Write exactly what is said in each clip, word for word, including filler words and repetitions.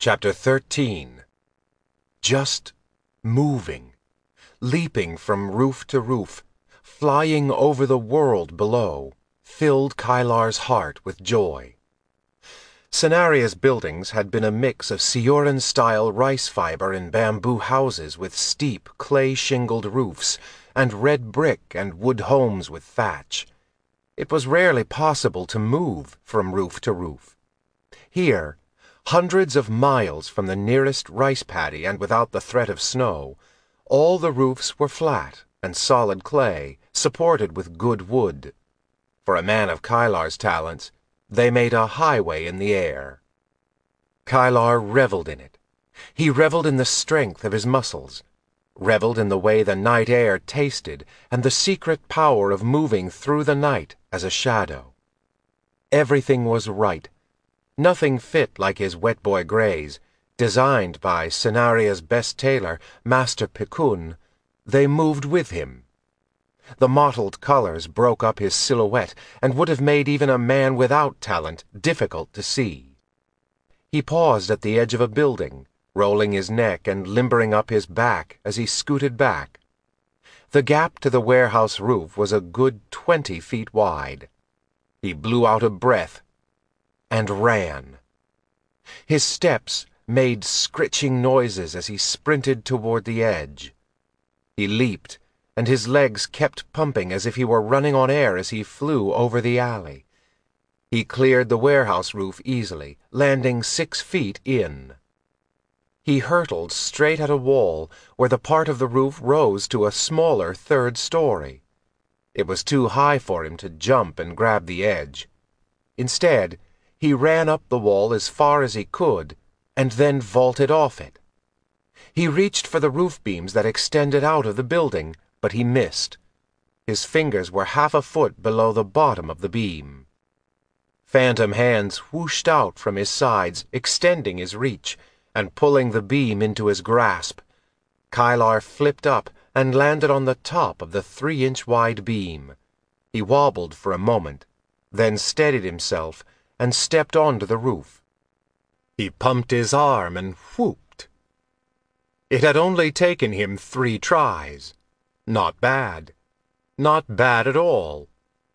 Chapter thirteen. Just moving, leaping from roof to roof, flying over the world below, filled Kylar's heart with joy. Cenaria's buildings had been a mix of Sioran-style rice fiber and bamboo houses with steep, clay-shingled roofs, and red brick and wood homes with thatch. It was rarely possible to move from roof to roof. Here, hundreds of miles from the nearest rice paddy and without the threat of snow, all the roofs were flat and solid clay, supported with good wood. For a man of Kylar's talents, they made a highway in the air. Kylar reveled in it. He reveled in the strength of his muscles, reveled in the way the night air tasted and the secret power of moving through the night as a shadow. Everything was right. Nothing fit like his wet boy greys, designed by Cenaria's best tailor, Master Picun. They moved with him. The mottled colors broke up his silhouette and would have made even a man without talent difficult to see. He paused at the edge of a building, rolling his neck and limbering up his back as he scooted back. The gap to the warehouse roof was a good twenty feet wide. He blew out a breath and ran. His steps made scritching noises as he sprinted toward the edge. He leaped, and his legs kept pumping as if he were running on air as he flew over the alley. He cleared the warehouse roof easily, landing six feet in. He hurtled straight at a wall where the part of the roof rose to a smaller third story. It was too high for him to jump and grab the edge. Instead, he ran up the wall as far as he could and then vaulted off it. He reached for the roof beams that extended out of the building, but he missed. His fingers were half a foot below the bottom of the beam. Phantom hands whooshed out from his sides, extending his reach and pulling the beam into his grasp. Kylar flipped up and landed on the top of the three-inch wide beam. He wobbled for a moment, then steadied himself and stepped onto the roof. He pumped his arm and whooped. It had only taken him three tries. Not bad. Not bad at all.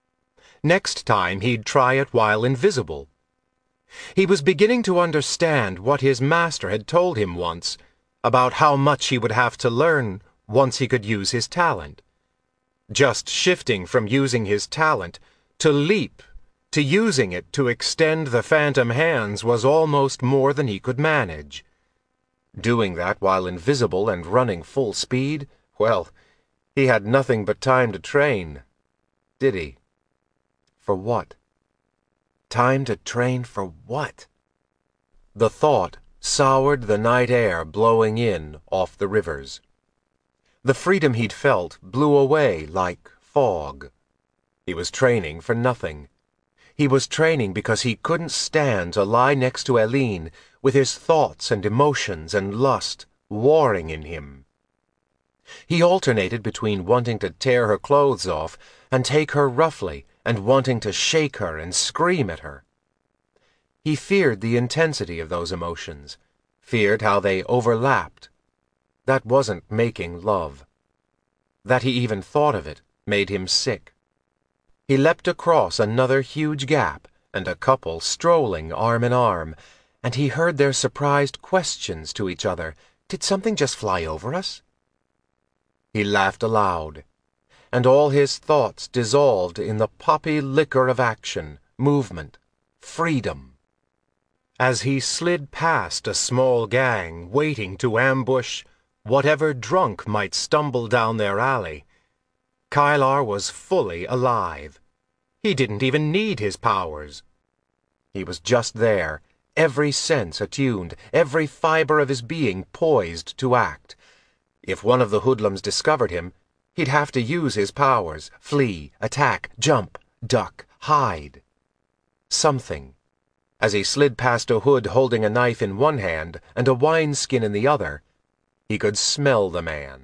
Next time he'd try it while invisible. He was beginning to understand what his master had told him once about how much he would have to learn once he could use his talent. Just shifting from using his talent to leap to using it to extend the phantom hands was almost more than he could manage. Doing that while invisible and running full speed, well, he had nothing but time to train. Did he? For what? Time to train for what? The thought soured the night air blowing in off the rivers. The freedom he'd felt blew away like fog. He was training for nothing. He was training because he couldn't stand to lie next to Eileen with his thoughts and emotions and lust warring in him. He alternated between wanting to tear her clothes off and take her roughly and wanting to shake her and scream at her. He feared the intensity of those emotions, feared how they overlapped. That wasn't making love. That he even thought of it made him sick. He leapt across another huge gap and a couple strolling arm in arm, and he heard their surprised questions to each other. Did something just fly over us? He laughed aloud, and all his thoughts dissolved in the poppy liquor of action, movement, freedom. As he slid past a small gang waiting to ambush whatever drunk might stumble down their alley, Kylar was fully alive. He didn't even need his powers. He was just there, every sense attuned, every fiber of his being poised to act. If one of the hoodlums discovered him, he'd have to use his powers, flee, attack, jump, duck, hide. Something. As he slid past a hood holding a knife in one hand and a wineskin in the other, he could smell the man.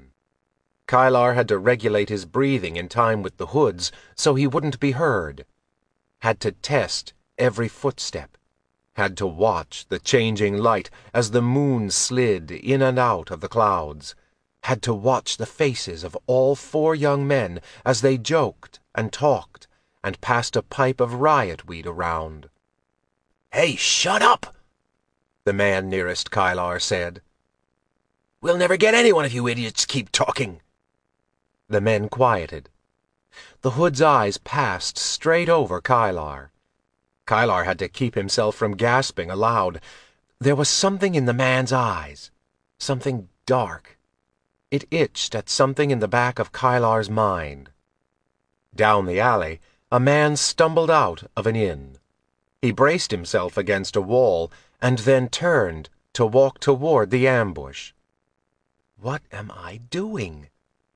Kylar had to regulate his breathing in time with the hoods so he wouldn't be heard. Had to test every footstep. had to watch the changing light as the moon slid in and out of the clouds, had to watch the faces of all four young men as they joked and talked and passed a pipe of riot weed around. "Hey, shut up!" the man nearest Kylar said. "We'll never get anyone if you idiots keep talking." The men quieted. The Hood's eyes passed straight over Kylar. Kylar had to keep himself from gasping aloud. There was something in the man's eyes, something dark. It itched at something in the back of Kylar's mind. Down the alley, a man stumbled out of an inn. He braced himself against a wall and then turned to walk toward the ambush. "What am I doing?"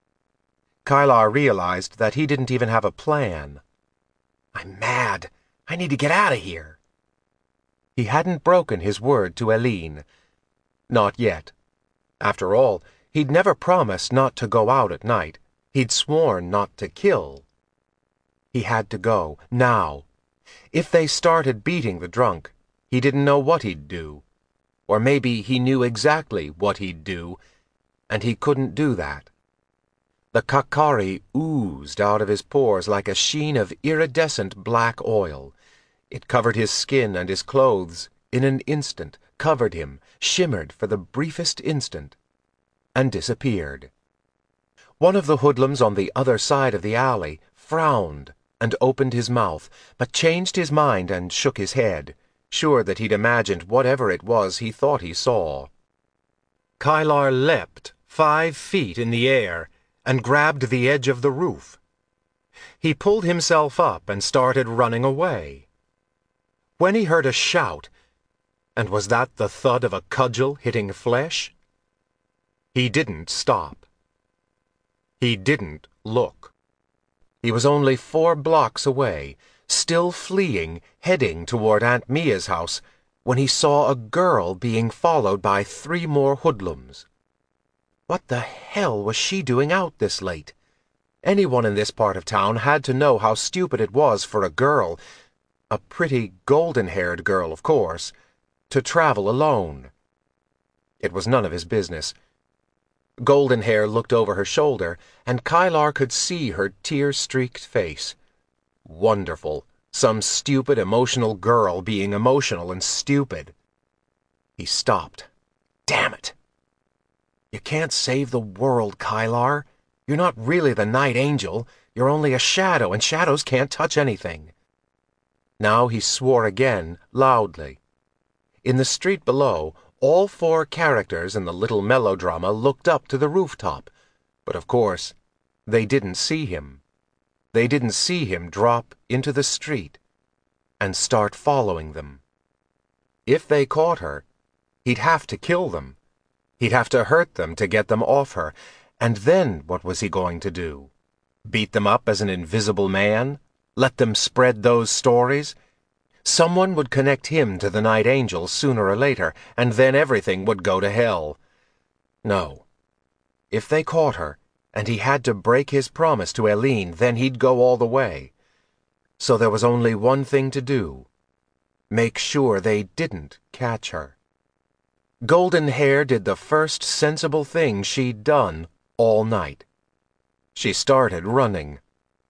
Kylar realized that he didn't even have a plan. "I'm mad. I need to get out of here." He hadn't broken his word to Eileen. Not yet. After all, he'd never promised not to go out at night. He'd sworn not to kill. He had to go, now. If they started beating the drunk, he didn't know what he'd do. Or maybe he knew exactly what he'd do, and he couldn't do that. The Kakari oozed out of his pores like a sheen of iridescent black oil. It covered his skin and his clothes in an instant, covered him, shimmered for the briefest instant, and disappeared. One of the hoodlums on the other side of the alley frowned and opened his mouth, but changed his mind and shook his head, sure that he'd imagined whatever it was he thought he saw. Kylar leapt five feet in the air and grabbed the edge of the roof. He pulled himself up and started running away. When he heard a shout, and was that the thud of a cudgel hitting flesh? He didn't stop. He didn't look. He was only four blocks away, still fleeing, heading toward Aunt Mia's house, when he saw a girl being followed by three more hoodlums. What the hell was she doing out this late? Anyone in this part of town had to know how stupid it was for a girl, a pretty golden-haired girl, of course, to travel alone. It was none of his business. Goldenhair looked over her shoulder, and Kylar could see her tear-streaked face. Wonderful. Some stupid, emotional girl being emotional and stupid. He stopped. Damn it! You can't save the world, Kylar. You're not really the Night Angel. You're only a shadow, and shadows can't touch anything. Now he swore again, loudly. In the street below, all four characters in the little melodrama looked up to the rooftop, but of course, they didn't see him. They didn't see him drop into the street and start following them. If they caught her, he'd have to kill them. He'd have to hurt them to get them off her, and then what was he going to do? Beat them up as an invisible man? Let them spread those stories? Someone would connect him to the Night Angel sooner or later, and then everything would go to hell. No. If they caught her, and he had to break his promise to Eileen, then he'd go all the way. So there was only one thing to do. Make sure they didn't catch her. Goldenhair did the first sensible thing she'd done all night. She started running.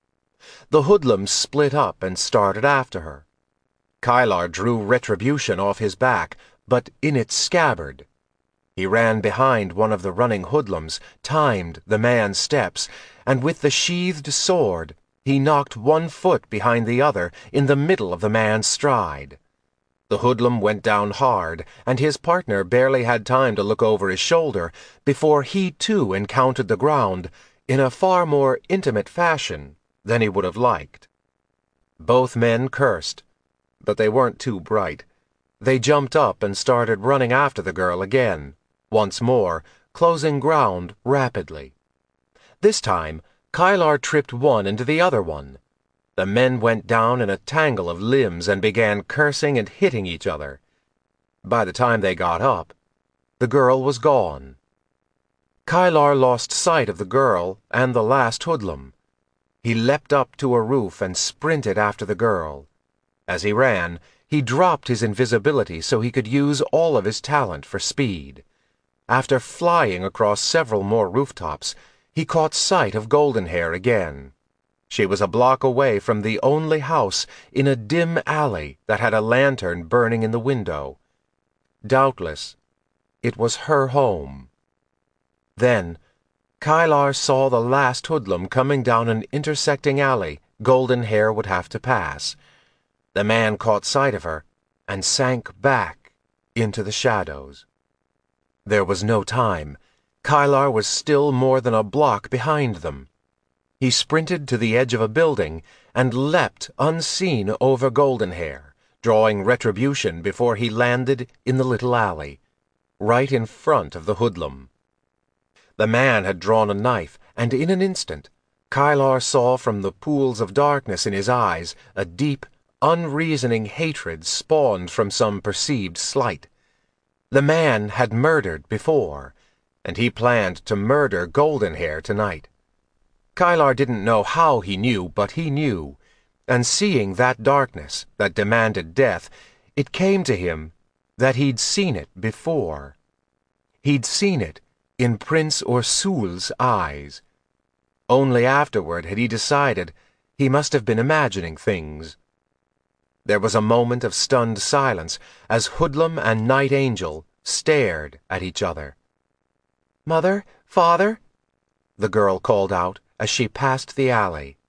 The hoodlums split up and started after her. Kylar drew retribution off his back, but in its scabbard. He ran behind one of the running hoodlums, timed the man's steps, and with the sheathed sword, he knocked one foot behind the other in the middle of the man's stride. The hoodlum went down hard, and his partner barely had time to look over his shoulder before he too encountered the ground in a far more intimate fashion than he would have liked. Both men cursed, but they weren't too bright. They jumped up and started running after the girl again, once more, closing ground rapidly. This time, Kylar tripped one into the other one. The men went down in a tangle of limbs and began cursing and hitting each other. By the time they got up, the girl was gone. Kylar lost sight of the girl and the last hoodlum. He leapt up to a roof and sprinted after the girl. As he ran, he dropped his invisibility so he could use all of his talent for speed. After flying across several more rooftops, he caught sight of Goldenhair again. She was a block away from the only house in a dim alley that had a lantern burning in the window. Doubtless, it was her home. Then, Kylar saw the last hoodlum coming down an intersecting alley Goldenhair would have to pass. The man caught sight of her and sank back into the shadows. There was no time. Kylar was still more than a block behind them. He sprinted to the edge of a building and leapt unseen over Goldenhair, drawing retribution before he landed in the little alley, right in front of the hoodlum. The man had drawn a knife, and in an instant, Kylar saw from the pools of darkness in his eyes a deep, unreasoning hatred spawned from some perceived slight. The man had murdered before, and he planned to murder Goldenhair tonight. Kylar didn't know how he knew, but he knew, and seeing that darkness that demanded death, it came to him that he'd seen it before. He'd seen it in Prince Ursul's eyes. Only afterward had he decided he must have been imagining things. There was a moment of stunned silence as Hoodlum and Night Angel stared at each other. "Mother? Father?" the girl called out as she passed the alley.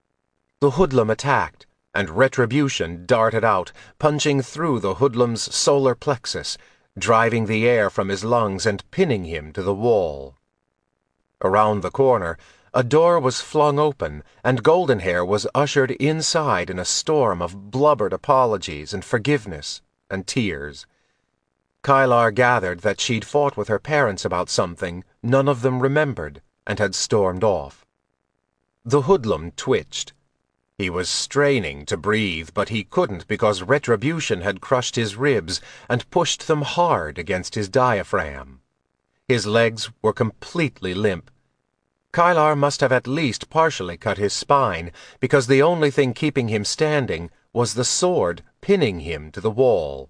The hoodlum attacked, and retribution darted out, punching through the hoodlum's solar plexus, driving the air from his lungs and pinning him to the wall. Around the corner, a door was flung open, and Goldenhair was ushered inside in a storm of blubbered apologies and forgiveness and tears. Kylar gathered that she'd fought with her parents about something none of them remembered and had stormed off. The hoodlum twitched. He was straining to breathe, but he couldn't because retribution had crushed his ribs and pushed them hard against his diaphragm. His legs were completely limp. Kylar must have at least partially cut his spine, because the only thing keeping him standing was the sword pinning him to the wall.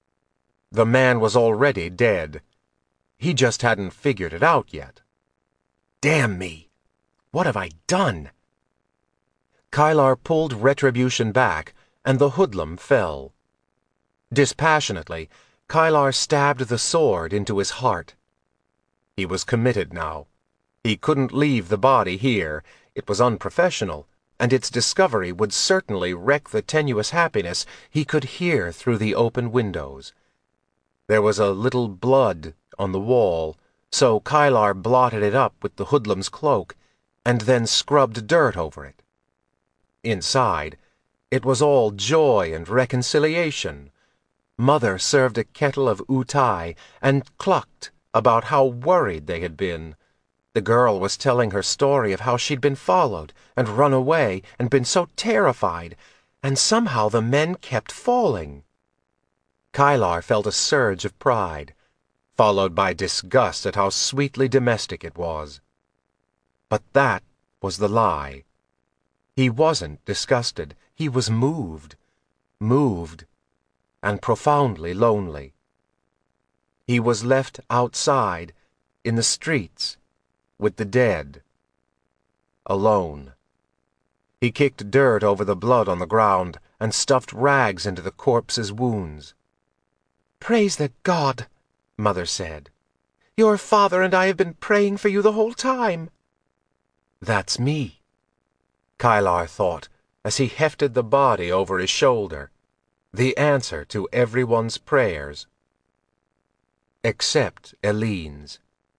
The man was already dead. He just hadn't figured it out yet. Damn me! What have I done? Kylar pulled retribution back, and the hoodlum fell. Dispassionately, Kylar stabbed the sword into his heart. He was committed now. He couldn't leave the body here. It was unprofessional, and its discovery would certainly wreck the tenuous happiness he could hear through the open windows. There was a little blood on the wall, so Kylar blotted it up with the hoodlum's cloak, and then scrubbed dirt over it. Inside, it was all joy and reconciliation. Mother served a kettle of utai and clucked about how worried they had been. The girl was telling her story of how she'd been followed and run away and been so terrified, and somehow the men kept falling. Kylar felt a surge of pride, followed by disgust at how sweetly domestic it was. But that was the lie. He wasn't disgusted. He was moved. Moved and profoundly lonely. He was left outside, in the streets, with the dead. Alone. He kicked dirt over the blood on the ground and stuffed rags into the corpse's wounds. "Praise the God," Mother said. "Your father and I have been praying for you the whole time." "That's me," Kylar thought as he hefted the body over his shoulder. The answer to everyone's prayers. Except Elene's.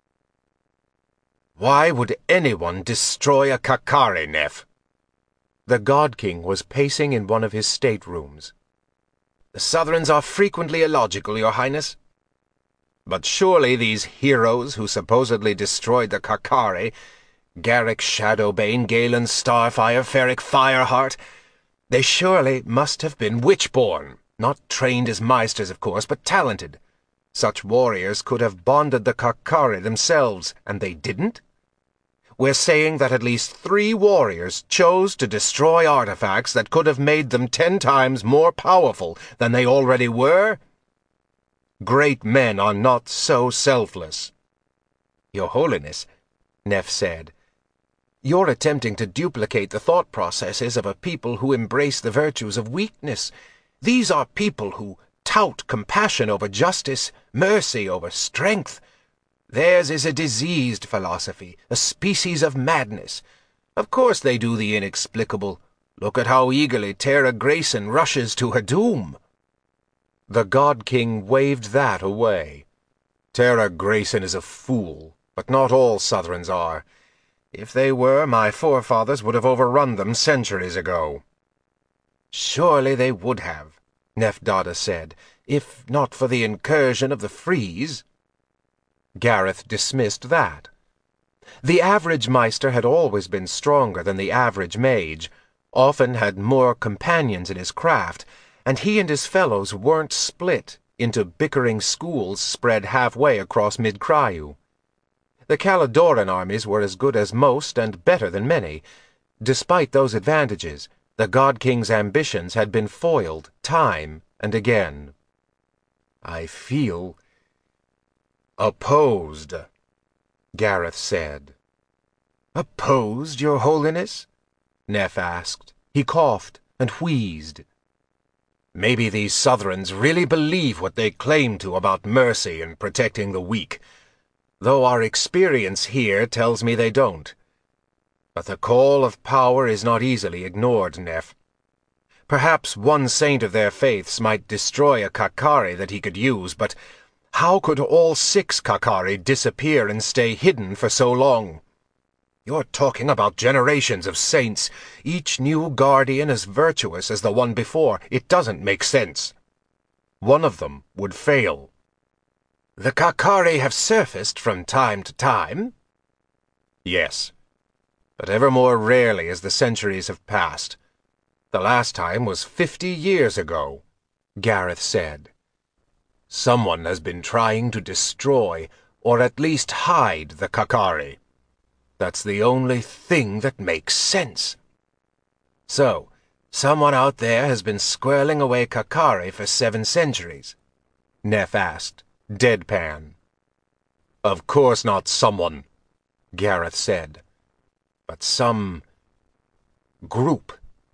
"Why would anyone destroy a Kakari, Neff?" The God King was pacing in one of his staterooms. "The Southrons are frequently illogical, Your Highness. But surely these heroes who supposedly destroyed the Kakari, Garrick Shadowbane, Galen Starfire, Ferric Fireheart, they surely must have been witch-born, not trained as Meisters, of course, but talented. Such warriors could have bonded the Kakari themselves, and they didn't? we're saying that at least three warriors chose to destroy artifacts that could have made them ten times more powerful than they already were? Great men are not so selfless. Your Holiness, Neff said, you're attempting to duplicate the thought processes of a people who embrace the virtues of weakness. These are people who tout compassion over justice, mercy over strength. Theirs is a diseased philosophy, a species of madness. Of course they do the inexplicable. Look at how eagerly Tara Grayson rushes to her doom. The God King waved that away. Tara Grayson is a fool, but not all Southrons are. If they were, my forefathers would have overrun them centuries ago. Surely they would have, Neff-Dada said, if not for the incursion of the Frees. Gareth dismissed that. The average Maester had always been stronger than the average mage, often had more companions in his craft, and he and his fellows weren't split into bickering schools spread halfway across Mid-Cryu. The Caladoran armies were as good as most and better than many. Despite those advantages, the God King's ambitions had been foiled time and again. I feel opposed, Gareth said. Opposed, Your Holiness? Neff asked. He coughed and wheezed. Maybe these Southrons really believe what they claim to about mercy and protecting the weak, though our experience here tells me they don't. But the call of power is not easily ignored, Neff. Perhaps one saint of their faiths might destroy a Kakari that he could use, but how could all six Kakari disappear and stay hidden for so long? You're talking about generations of saints, each new guardian as virtuous as the one before. It doesn't make sense. One of them would fail. The Kakari have surfaced from time to time? Yes, but ever more rarely as the centuries have passed. The last time was fifty years ago, Gareth said. Someone has been trying to destroy, or at least hide, the Kakari. That's the only thing that makes sense. So, someone out there has been squirreling away Kakari for seven centuries? Neff asked, deadpan. Of course not someone, Gareth said, but some group.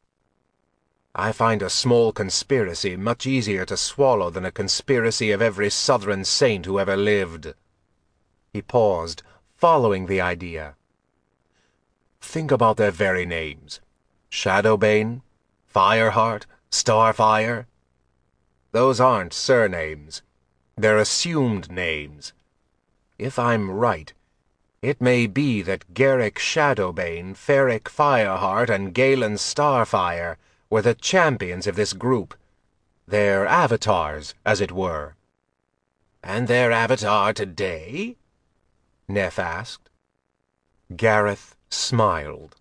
I find a small conspiracy much easier to swallow than a conspiracy of every Southron saint who ever lived. He paused, following the idea. Think about their very names. Shadowbane, Fireheart, Starfire. Those aren't surnames. They're assumed names. If I'm right, it may be that Garrick Shadowbane, Ferric Fireheart, and Galen Starfire were the champions of this group. Their avatars, as it were. And their avatar today? Neff asked. Gareth smiled.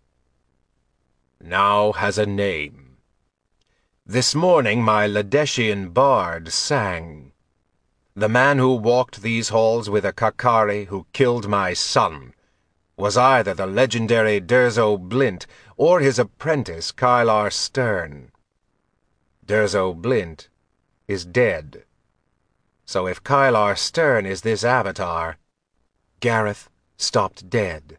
Now has a name. This morning my Ladeshian bard sang. The man who walked these halls with a Kakari who killed my son was either the legendary Durzo Blint or his apprentice Kylar Stern. Durzo Blint is dead. So if Kylar Stern is this avatar, Gareth stopped dead.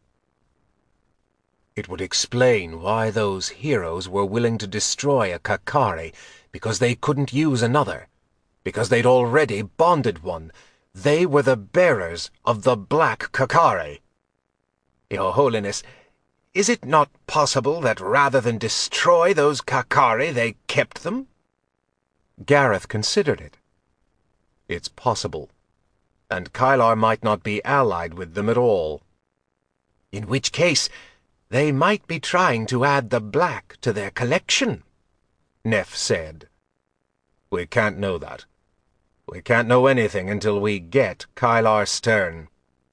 It would explain why those heroes were willing to destroy a Kakari, because they couldn't use another, because they'd already bonded one. They were the bearers of the Black Kakari. Your Holiness, is it not possible that rather than destroy those Kakari, they kept them? Gareth considered it. It's possible, and Kylar might not be allied with them at all. In which case, they might be trying to add the black to their collection, Neff said. We can't know that. We can't know anything until we get Kylar Stern.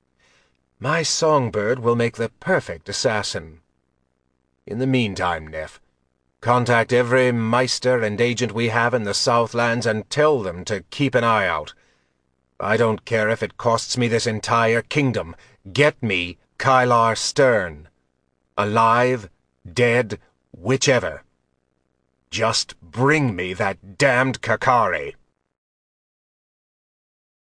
My songbird will make the perfect assassin. In the meantime, Neff, contact every Maester and agent we have in the Southlands and tell them to keep an eye out. I don't care if it costs me this entire kingdom. Get me Kylar Stern. Alive, dead, whichever. Just bring me that damned Kakari.